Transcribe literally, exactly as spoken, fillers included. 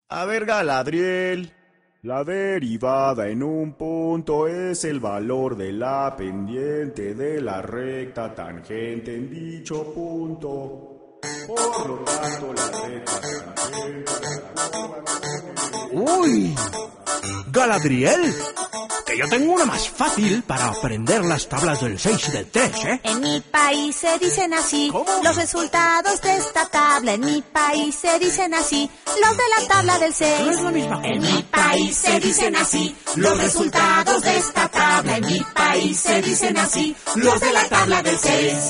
A ver, Galadriel. La derivada en un punto es el valor de la pendiente de la recta tangente en dicho punto. Por lo tanto, la recta tangente... ¡Uy! Galadriel, que yo tengo una más fácil para aprender las tablas del seis y del tres, ¿eh? En mi país se dicen así. ¿Cómo? Los resultados de esta tabla. En mi país se dicen así. Los de la tabla del seis. No es la misma cosa. En mi país se dicen así. Los resultados de esta tabla. En mi país se dicen así. Los de la tabla del seis.